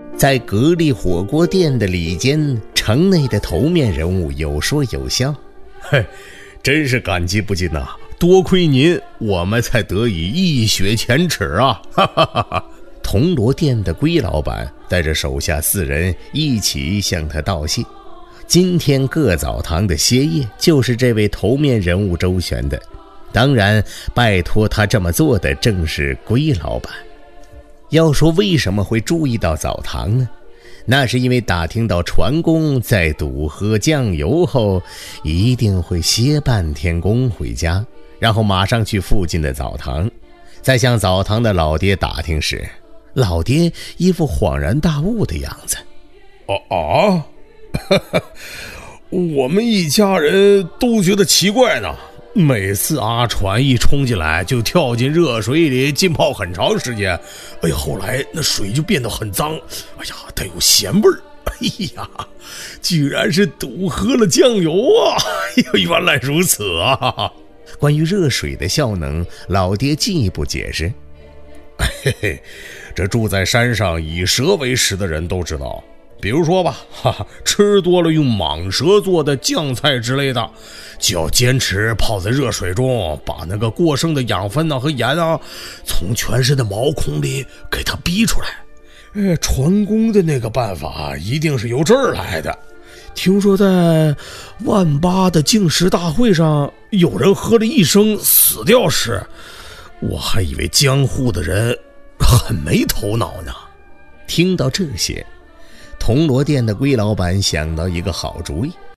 在格力火锅店的里间，城内的头面人物有说有笑：“ 嘿，真是感激不尽呐！多亏您，我们才得以一雪前耻啊！”哈哈哈哈。 铜锣店的龟老板带着手下4人一起向他道谢。今天各澡堂的歇业就是这位头面人物周旋的，当然拜托他这么做的正是龟老板。要说为什么会注意到澡堂呢？那是因为打听到船工在赌喝酱油后一定会歇半天工回家，然后马上去附近的澡堂。在向澡堂的老爹打听时，老爹一副恍然大悟的样子。 我们一家人都觉得奇怪呢，每次阿船一冲进来就跳进热水里浸泡很长时间，哎呀，后来那水就变得很脏，哎呀，带有咸味儿，哎呀，居然是赌喝了酱油啊！哎呀，原来如此啊！ 关于热水的效能，老爹进一步解释： 嘿嘿，这住在山上以蛇为食的人都知道，比如说吧，吃多了用蟒蛇做的酱菜之类的，就要坚持泡在热水中，把那个过剩的养分和盐从全身的毛孔里给它逼出来。船工的那个办法一定是由这儿来的。听说在万八的净食大会上，有人喝了一升死掉时，我还以为江户的人很没头脑呢。 听到这些，铜锣店的龟老板想到一个好主意。